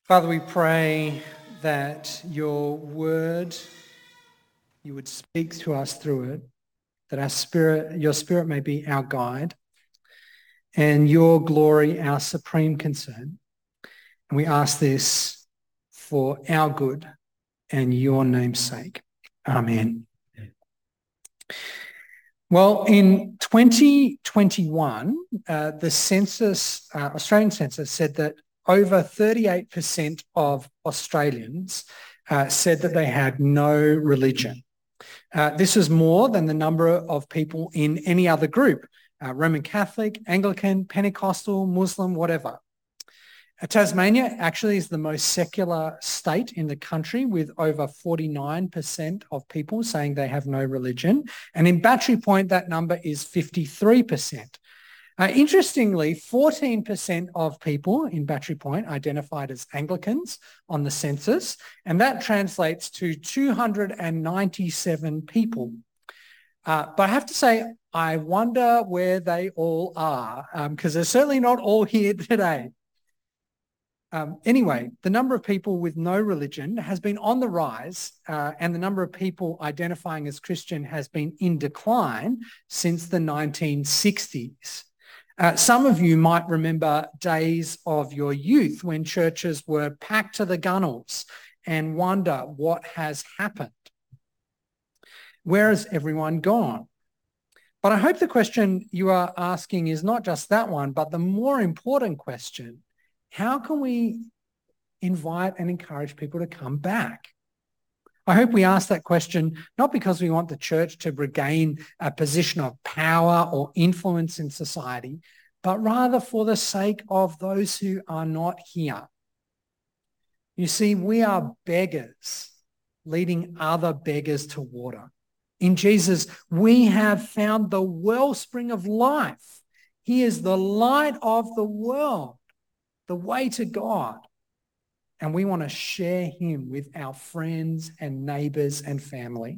Father, we pray that your word, you would speak to us through it, that your spirit may be our guide and your glory our supreme concern. And we ask this for our good and your name's sake. Amen. Well, in 2021, the census, Australian census, said that over 38% of Australians said that they had no religion. This is more than the number of people in any other group, Roman Catholic, Anglican, Pentecostal, Muslim, whatever. Tasmania actually is the most secular state in the country, with over 49% of people saying they have no religion. And in Battery Point, that number is 53%. Interestingly, 14% of people in Battery Point identified as Anglicans on the census, and that translates to 297 people. But I have to say, I wonder where they all are, because they're certainly not all here today. Anyway, the number of people with no religion has been on the rise, and the number of people identifying as Christian has been in decline since the 1960s. Some of you might remember days of your youth when churches were packed to the gunnels and wonder what has happened. Where has everyone gone? But I hope the question you are asking is not just that one, but the more important question: how can we invite and encourage people to come back? I hope we ask that question not because we want the church to regain a position of power or influence in society, but rather for the sake of those who are not here. You see, we are beggars leading other beggars to water. In Jesus, we have found the wellspring of life. He is the light of the world, the way to God. And we want to share him with our friends and neighbours and family.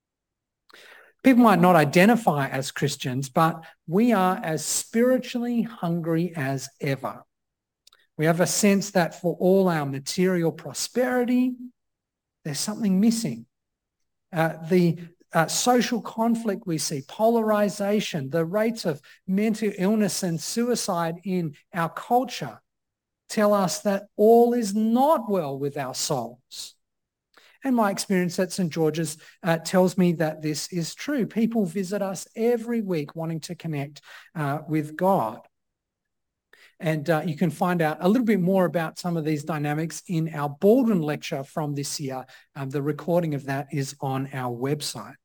People might not identify as Christians, but we are as spiritually hungry as ever. We have a sense that for all our material prosperity, there's something missing. The social conflict we see, polarisation, the rates of mental illness and suicide in our culture tell us that all is not well with our souls. And my experience at St. George's tells me that this is true. People visit us every week wanting to connect with God. And you can find out a little bit more about some of these dynamics in our Baldwin lecture from this year. The recording of that is on our website.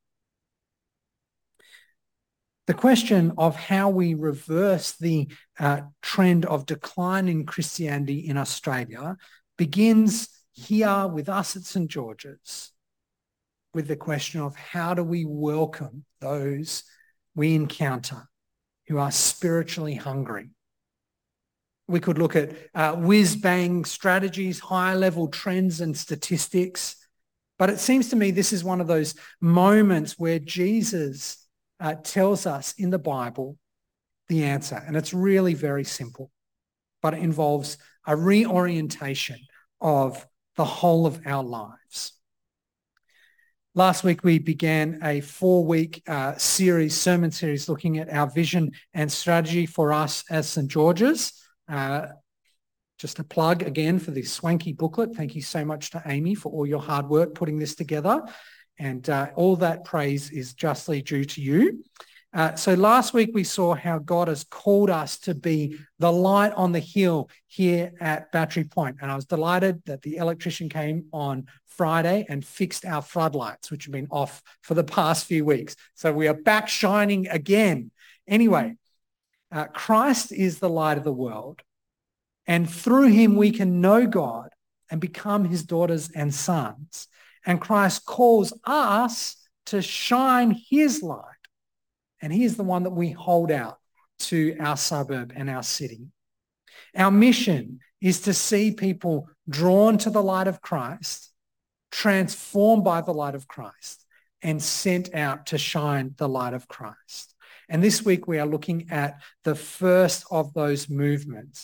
The question of how we reverse the trend of decline in Christianity in Australia begins here with us at St. George's, with the question of how do we welcome those we encounter who are spiritually hungry. We could look at whiz-bang strategies, high-level trends and statistics, but it seems to me this is one of those moments where Jesus tells us in the Bible the answer. And it's really very simple, but it involves a reorientation of the whole of our lives. Last week, we began a 4-week sermon series looking at our vision and strategy for us as St. George's. Just a plug again for this swanky booklet. Thank you so much to Amy for all your hard work putting this together. And all that praise is justly due to you. So last week we saw how God has called us to be the light on the hill here at Battery Point. And I was delighted that the electrician came on Friday and fixed our floodlights, which have been off for the past few weeks. So we are back shining again. Anyway, Christ is the light of the world. And through him we can know God and become his daughters and sons. And Christ calls us to shine his light. And he is the one that we hold out to our suburb and our city. Our mission is to see people drawn to the light of Christ, transformed by the light of Christ, and sent out to shine the light of Christ. And this week we are looking at the first of those movements,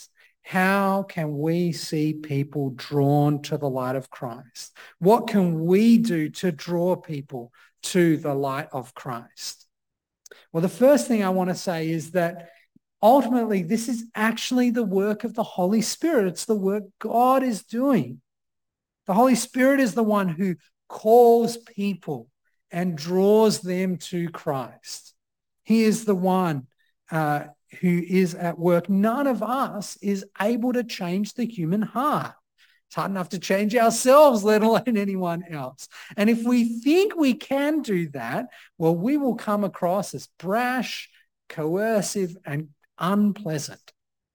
How can we see people drawn to the light of Christ? What can we do to draw people to the light of Christ? Well, the first thing I want to say is that ultimately this is actually the work of the Holy Spirit. It's the work God is doing. The Holy Spirit is the one who calls people and draws them to Christ. He is the one who is at work. None of us is able to change the human heart. It's hard enough to change ourselves, let alone anyone else. And if we think we can do that, well, we will come across as brash, coercive, and unpleasant.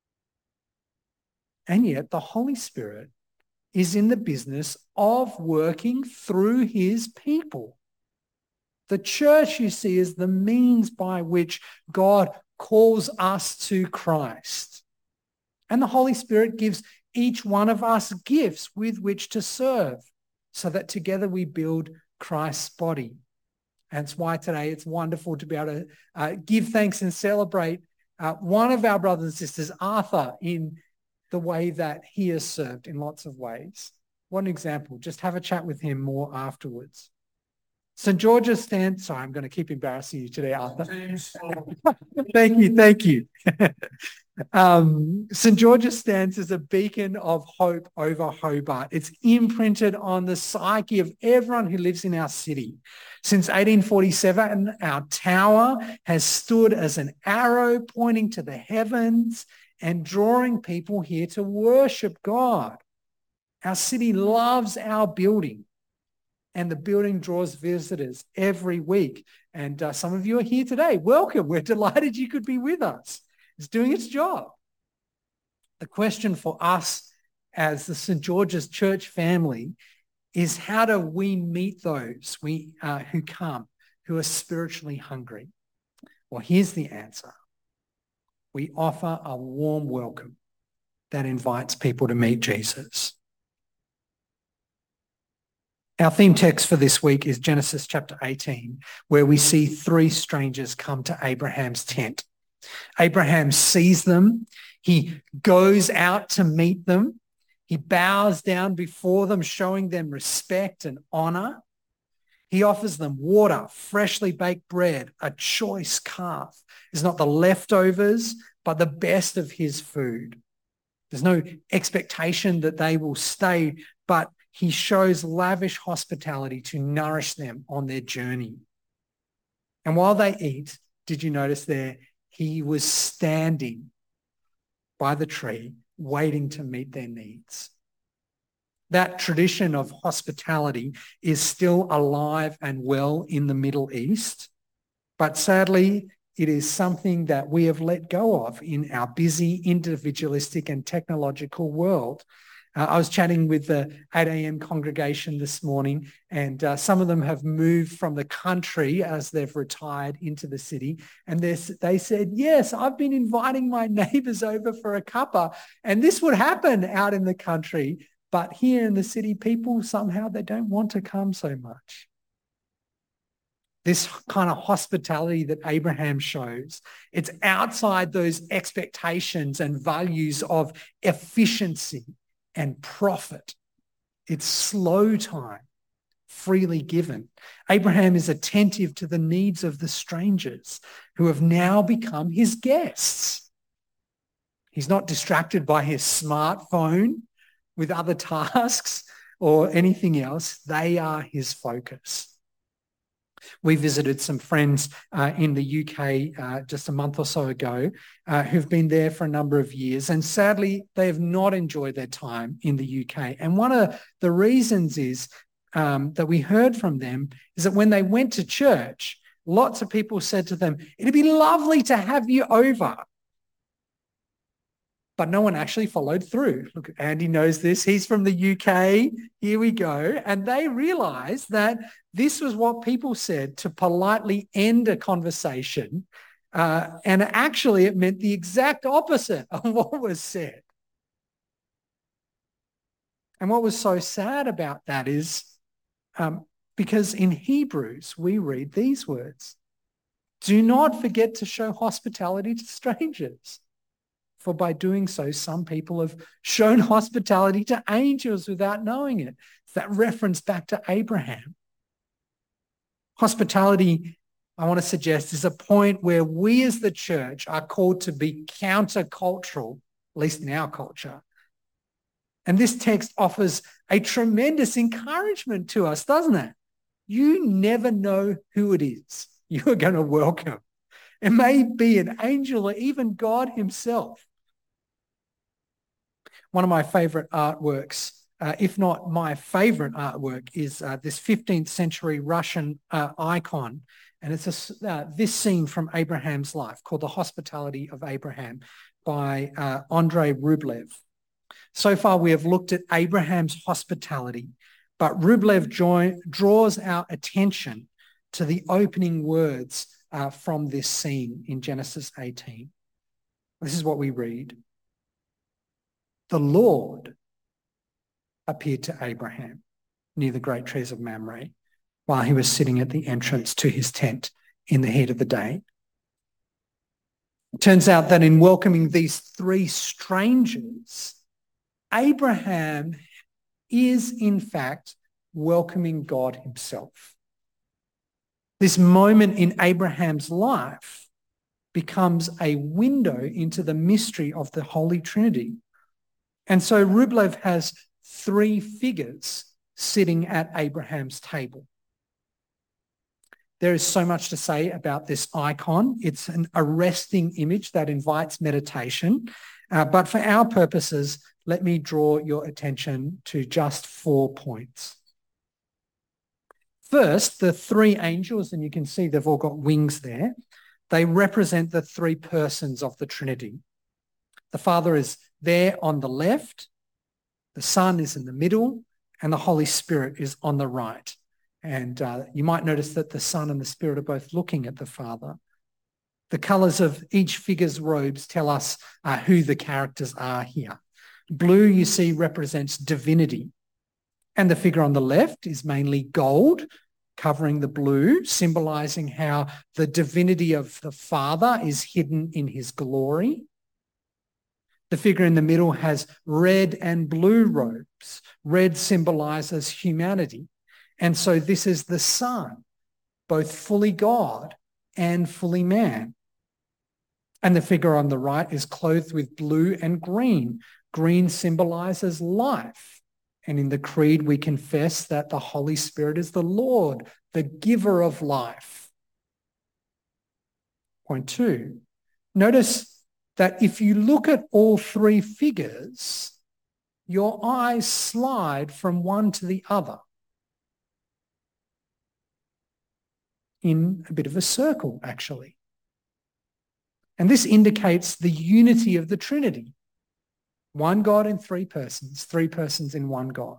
And yet the Holy Spirit is in the business of working through his people. The church, you see, is the means by which God calls us to Christ. And the Holy Spirit gives each one of us gifts with which to serve so that together we build Christ's body. And it's why today it's wonderful to be able to give thanks and celebrate one of our brothers and sisters, Arthur, in the way that he has served in lots of ways. One example, just have a chat with him more afterwards. St. George's stands, sorry, I'm going to keep embarrassing you today, Arthur. Thank you. St. George's stands as a beacon of hope over Hobart. It's imprinted on the psyche of everyone who lives in our city. Since 1847, our tower has stood as an arrow pointing to the heavens and drawing people here to worship God. Our city loves our building, and the building draws visitors every week. And some of you are here today. Welcome. We're delighted you could be with us. It's doing its job. The question for us as the St. George's Church family is, how do we meet those who come, who are spiritually hungry? Well, here's the answer. We offer a warm welcome that invites people to meet Jesus. Our theme text for this week is Genesis chapter 18, where we see three strangers come to Abraham's tent. Abraham sees them. He goes out to meet them. He bows down before them, showing them respect and honor. He offers them water, freshly baked bread, a choice calf. It's not the leftovers, but the best of his food. There's no expectation that they will stay, but he shows lavish hospitality to nourish them on their journey. And while they eat, did you notice there, he was standing by the tree, waiting to meet their needs. That tradition of hospitality is still alive and well in the Middle East, but sadly, it is something that we have let go of in our busy, individualistic and technological world. I was chatting with the 8 a.m. congregation this morning, and some of them have moved from the country as they've retired into the city. And they said, yes, I've been inviting my neighbours over for a cuppa. And this would happen out in the country. But here in the city, people somehow, they don't want to come so much. This kind of hospitality that Abraham shows, it's outside those expectations and values of efficiency and profit. It's slow time, freely given. Abraham is attentive to the needs of the strangers who have now become his guests. He's not distracted by his smartphone with other tasks or anything else. They are his focus. We visited some friends in the UK just a month or so ago who've been there for a number of years, and sadly they have not enjoyed their time in the UK. And one of the reasons is that we heard from them is that when they went to church, lots of people said to them, it'd be lovely to have you over. But no one actually followed through. Look, Andy knows this. He's from the UK. Here we go. And they realized that this was what people said to politely end a conversation. And actually, it meant the exact opposite of what was said. And what was so sad about that is because in Hebrews, we read these words: do not forget to show hospitality to strangers, for by doing so, some people have shown hospitality to angels without knowing it. It's that reference back to Abraham. Hospitality, I want to suggest, is a point where we as the church are called to be countercultural, at least in our culture. And this text offers a tremendous encouragement to us, doesn't it? You never know who it is you are going to welcome. It may be an angel or even God himself. One of my favorite artworks, if not my favorite artwork, is this 15th century Russian icon. And it's this scene from Abraham's life called The Hospitality of Abraham by Andrei Rublev. So far, we have looked at Abraham's hospitality, but Rublev draws our attention to the opening words from this scene in Genesis 18. This is what we read. The Lord appeared to Abraham near the great trees of Mamre while he was sitting at the entrance to his tent in the heat of the day. It turns out that in welcoming these three strangers, Abraham is in fact welcoming God himself. This moment in Abraham's life becomes a window into the mystery of the Holy Trinity. And so Rublev has three figures sitting at Abraham's table. There is so much to say about this icon. It's an arresting image that invites meditation. But for our purposes, let me draw your attention to just 4 points. First, the three angels, and you can see they've all got wings there. They represent the three persons of the Trinity. The Father is there on the left, the Son is in the middle, and the Holy Spirit is on the right. And you might notice that the Son and the Spirit are both looking at the Father. The colours of each figure's robes tell us who the characters are here. Blue, you see, represents divinity. And the figure on the left is mainly gold, covering the blue, symbolising how the divinity of the Father is hidden in his glory. The figure in the middle has red and blue robes. Red symbolises humanity. And so this is the Son, both fully God and fully man. And the figure on the right is clothed with blue and green. Green symbolises life. And in the Creed, we confess that the Holy Spirit is the Lord, the giver of life. Point 2. Notice that if you look at all three figures, your eyes slide from one to the other in a bit of a circle, actually. And this indicates the unity of the Trinity. One God in three persons in one God.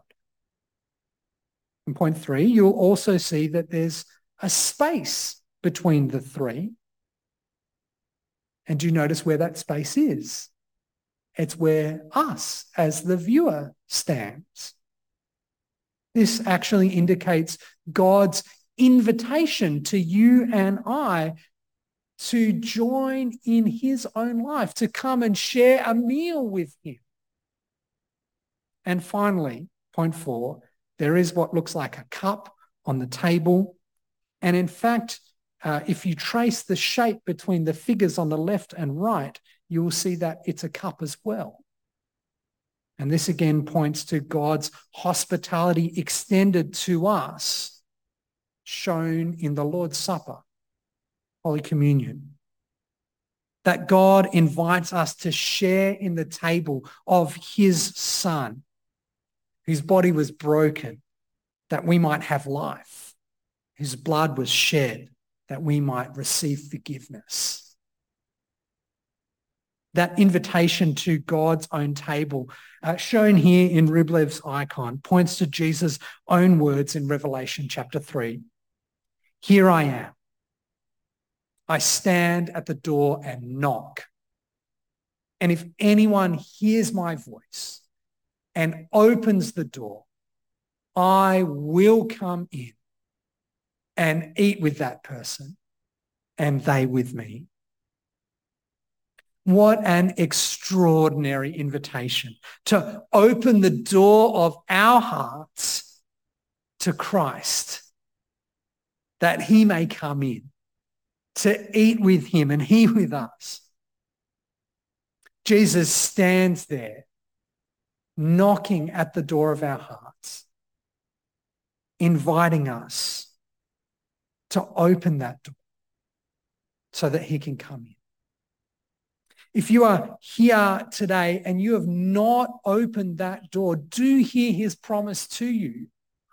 In point 3, you'll also see that there's a space between the three. And do you notice where that space is? It's where us, as the viewer, stands. This actually indicates God's invitation to you and I to join in his own life, to come and share a meal with him. And finally, point 4, there is what looks like a cup on the table. And in fact, if you trace the shape between the figures on the left and right, you will see that it's a cup as well. And this again points to God's hospitality extended to us, shown in the Lord's Supper, Holy Communion. That God invites us to share in the table of his Son, whose body was broken that we might have life, whose blood was shed that we might receive forgiveness. That invitation to God's own table, shown here in Rublev's icon, points to Jesus' own words in Revelation chapter 3. Here I am. I stand at the door and knock. And if anyone hears my voice and opens the door, I will come in and eat with that person and they with me. What an extraordinary invitation to open the door of our hearts to Christ, that he may come in, to eat with him and he with us. Jesus stands there, knocking at the door of our hearts, inviting us to open that door so that he can come in. If you are here today and you have not opened that door, do hear his promise to you.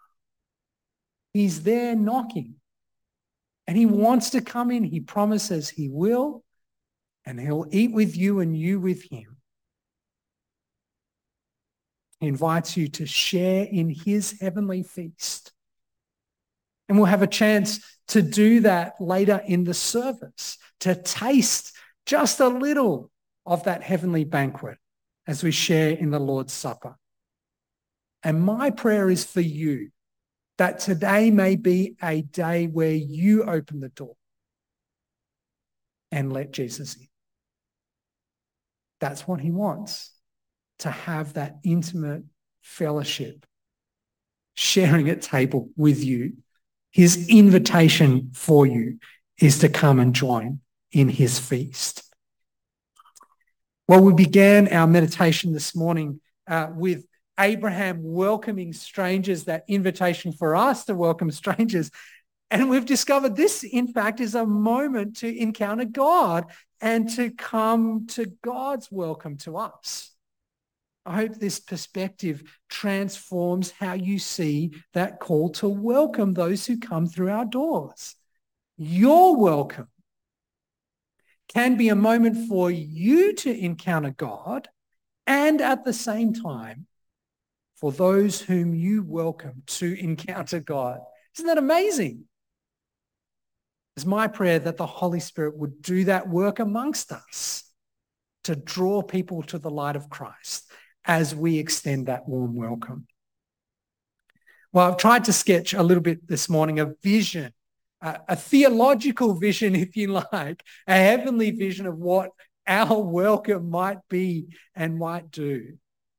He's there knocking and he wants to come in. He promises he will, and he'll eat with you and you with him. He invites you to share in his heavenly feast. And we'll have a chance to do that later in the service, to taste just a little of that heavenly banquet as we share in the Lord's Supper. And my prayer is for you, that today may be a day where you open the door and let Jesus in. That's what he wants, to have that intimate fellowship, sharing at table with you. His invitation for you is to come and join in his feast. Well, we began our meditation this morning with Abraham welcoming strangers, that invitation for us to welcome strangers. And we've discovered this, in fact, is a moment to encounter God and to come to God's welcome to us. I hope this perspective transforms how you see that call to welcome those who come through our doors. Your welcome can be a moment for you to encounter God, and at the same time, for those whom you welcome to encounter God. Isn't that amazing? It's my prayer that the Holy Spirit would do that work amongst us to draw people to the light of Christ as we extend that warm welcome. Well, I've tried to sketch a little bit this morning a vision, a theological vision, if you like, a heavenly vision of what our welcome might be and might do.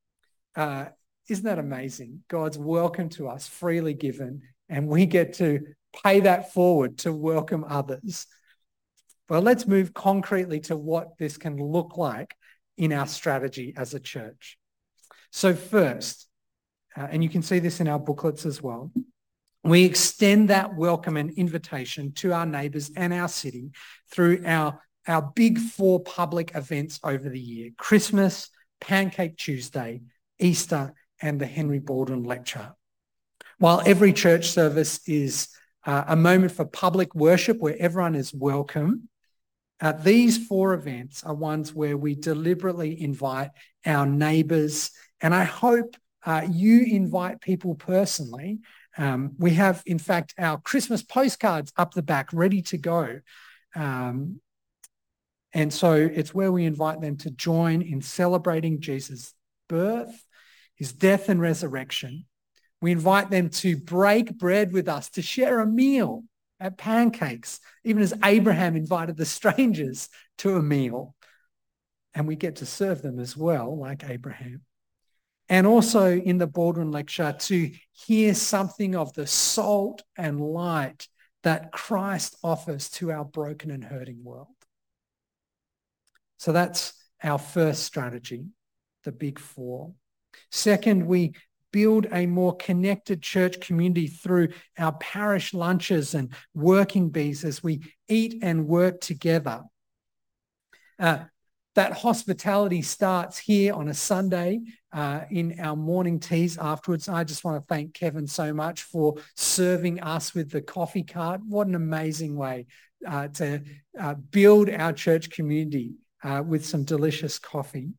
Isn't that amazing? God's welcome to us, freely given, and we get to pay that forward to welcome others. Well, let's move concretely to what this can look like in our strategy as a church. So first, and you can see this in our booklets as well, we extend that welcome and invitation to our neighbours and our city through our big four public events over the year: Christmas, Pancake Tuesday, Easter, and the Henry Baldwin Lecture. While every church service is a moment for public worship where everyone is welcome, these four events are ones where we deliberately invite our neighbours, and I hope you invite people personally. We have, in fact, our Christmas postcards up the back ready to go. And so it's where we invite them to join in celebrating Jesus' birth, his death and resurrection. We invite them to break bread with us, to share a meal at Pancakes, even as Abraham invited the strangers to a meal. And we get to serve them as well, like Abraham. And also in the Baldwin Lecture, to hear something of the salt and light that Christ offers to our broken and hurting world. So that's our first strategy, the big four. Second, we build a more connected church community through our parish lunches and working bees as we eat and work together. That hospitality starts here on a Sunday in our morning teas afterwards. I just want to thank Kevin so much for serving us with the coffee cart. What an amazing way to build our church community with some delicious coffee.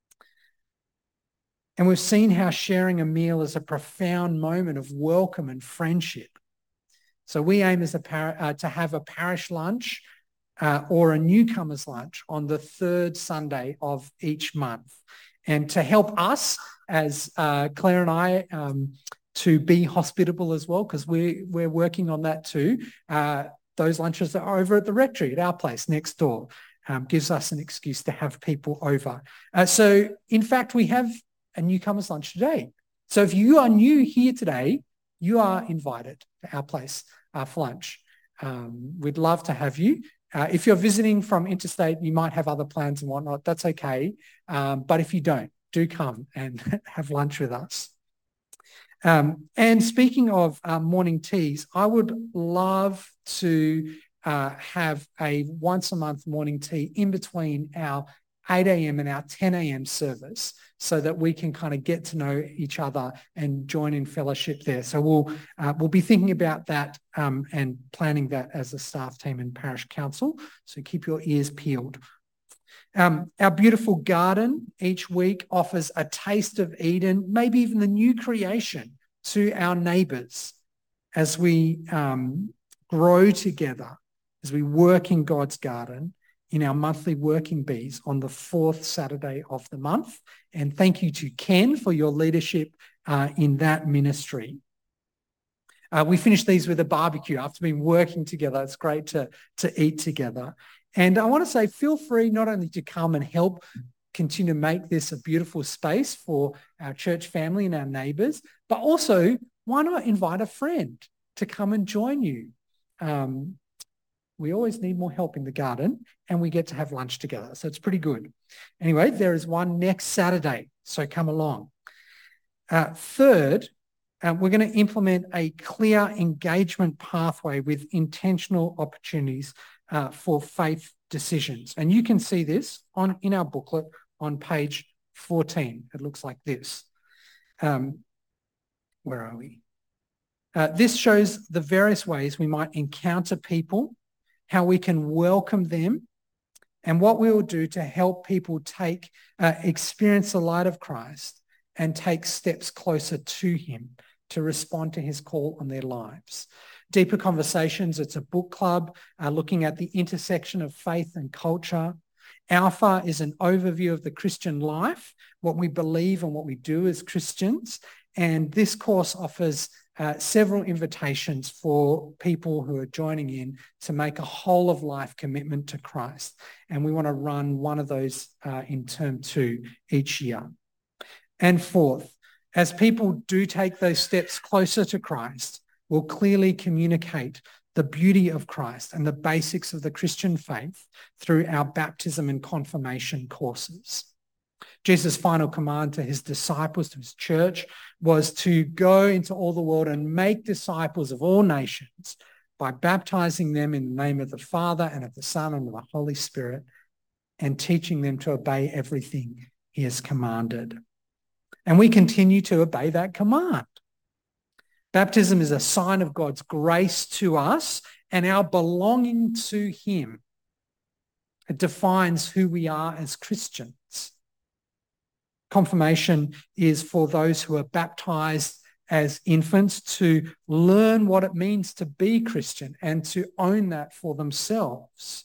And we've seen how sharing a meal is a profound moment of welcome and friendship. So we aim as to have a parish lunch or a newcomer's lunch on the third Sunday of each month. And to help us, as Claire and I, to be hospitable as well, because we're working on that too, those lunches are over at the rectory at our place next door. gives us an excuse to have people over. So, in fact, we have a newcomers lunch today. So if you are new here today, you are invited to our place for lunch. We'd love to have you. If you're visiting from interstate, you might have other plans and whatnot. That's okay. But if you don't, do come and have lunch with us. And speaking of morning teas, I would love to have a once a month morning tea in between our 8 a.m. and our 10 a.m. service so that we can kind of get to know each other and join in fellowship there. So we'll be thinking about that and planning that as a staff team and parish council. So keep your ears peeled. Our beautiful garden each week offers a taste of Eden, maybe even the new creation, to our neighbours as we grow together, as we work in God's garden in our monthly working bees on the 4th Saturday of the month. And thank you to Ken for your leadership in that ministry. We finish these with a barbecue after being working together. It's great to eat together. And I want to say, feel free not only to come and help continue to make this a beautiful space for our church family and our neighbours, but also why not invite a friend to come and join you? We always need more help in the garden and we get to have lunch together. So it's pretty good. Anyway, there is one next Saturday, so come along. Third, we're going to implement a clear engagement pathway with intentional opportunities for faith decisions. And you can see this in our booklet on page 14. It looks like this. Where are we? This shows the various ways we might encounter people, how we can welcome them, and what we will do to help people experience the light of Christ and take steps closer to him to respond to his call on their lives. Deeper Conversations, it's a book club looking at the intersection of faith and culture. Alpha is an overview of the Christian life, what we believe and what we do as Christians. And this course offers several invitations for people who are joining in to make a whole of life commitment to Christ. And we want to run one of those in term 2 each year. And fourth, as people do take those steps closer to Christ, we'll clearly communicate the beauty of Christ and the basics of the Christian faith through our baptism and confirmation courses. Jesus' final command to his disciples, to his church, was to go into all the world and make disciples of all nations by baptizing them in the name of the Father and of the Son and of the Holy Spirit and teaching them to obey everything he has commanded. And we continue to obey that command. Baptism is a sign of God's grace to us and our belonging to him. It defines who we are as Christians. Confirmation is for those who are baptized as infants to learn what it means to be Christian and to own that for themselves.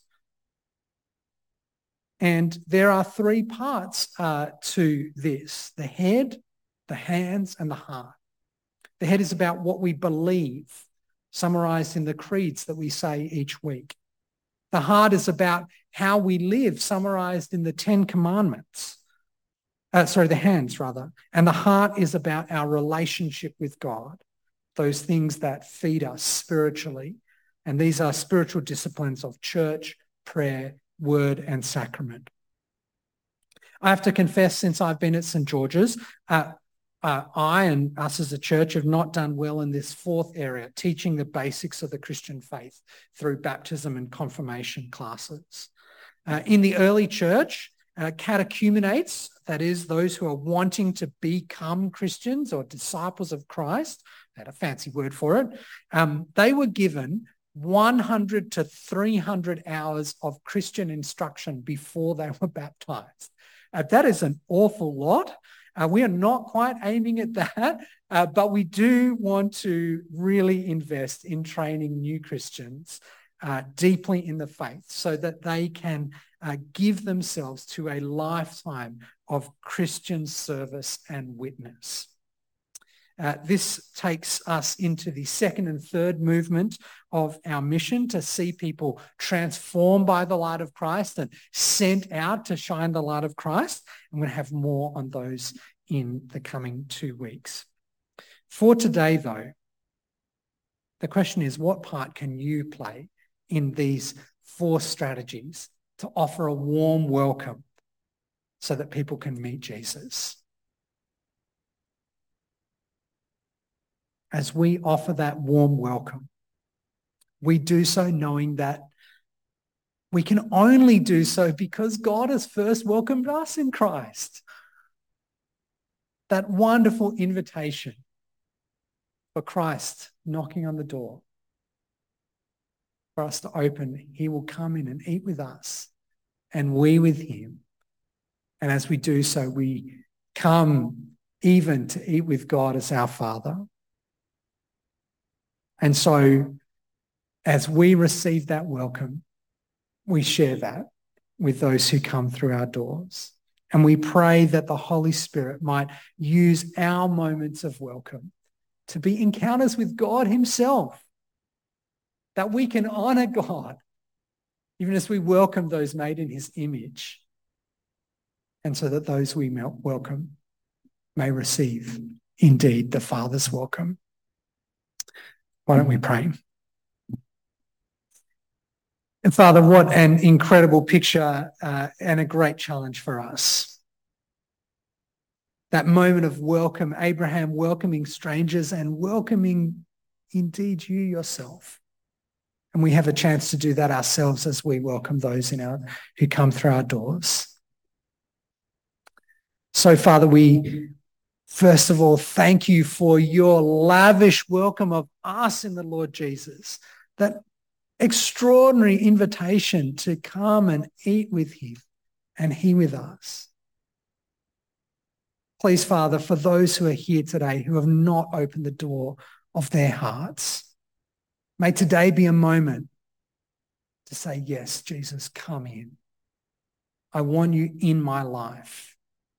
And there are 3 parts to this: the head, the hands, and the heart. The head is about what we believe, summarized in the creeds that we say each week. The heart is about how we live, summarized in the 10 commandments. The hands rather. And the heart is about our relationship with God, those things that feed us spiritually. And these are spiritual disciplines of church, prayer, word, and sacrament. I have to confess, since I've been at St. George's, I and us as a church have not done well in this 4th area, teaching the basics of the Christian faith through baptism and confirmation classes. In the early church, catechumenates, that is, those who are wanting to become Christians or disciples of Christ, I had a fancy word for it, they were given 100 to 300 hours of Christian instruction before they were baptized. That is an awful lot. We are not quite aiming at that, but we do want to really invest in training new Christians deeply in the faith so that they can give themselves to a lifetime of Christian service and witness. This takes us into the second and third movement of our mission to see people transformed by the light of Christ and sent out to shine the light of Christ. I'm going to have more on those in the coming 2 weeks. For today, though, the question is, what part can you play in these 4 strategies to offer a warm welcome so that people can meet Jesus? As we offer that warm welcome, we do so knowing that we can only do so because God has first welcomed us in Christ. That wonderful invitation for Christ knocking on the door, for us to open. He will come in and eat with us, and we with him. And as we do so, we come even to eat with God as our Father. And so as we receive that welcome, we share that with those who come through our doors. And we pray that the Holy Spirit might use our moments of welcome to be encounters with God himself, that we can honor God even as we welcome those made in his image, and so that those we welcome may receive indeed the Father's welcome. Why don't we pray? And Father, what an incredible picture and a great challenge for us. That moment of welcome, Abraham welcoming strangers and welcoming indeed you yourself. And we have a chance to do that ourselves as we welcome those who come through our doors. So, Father, we first of all thank you for your lavish welcome of us in the Lord Jesus, that extraordinary invitation to come and eat with him and he with us. Please, Father, for those who are here today who have not opened the door of their hearts, may today be a moment to say, yes, Jesus, come in. I want you in my life.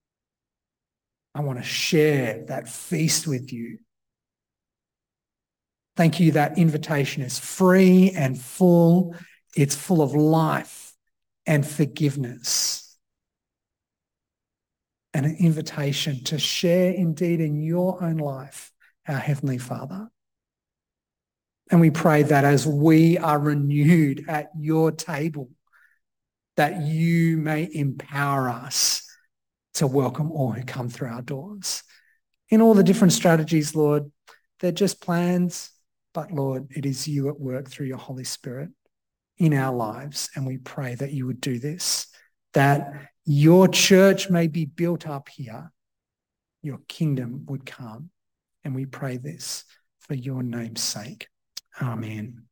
I want to share that feast with you. Thank you that invitation is free and full. It's full of life and forgiveness. And an invitation to share indeed in your own life, our Heavenly Father. And we pray that as we are renewed at your table, that you may empower us to welcome all who come through our doors. In all the different strategies, Lord, they're just plans, but Lord, it is you at work through your Holy Spirit in our lives. And we pray that you would do this, that your church may be built up here, your kingdom would come. And we pray this for your name's sake. Amen.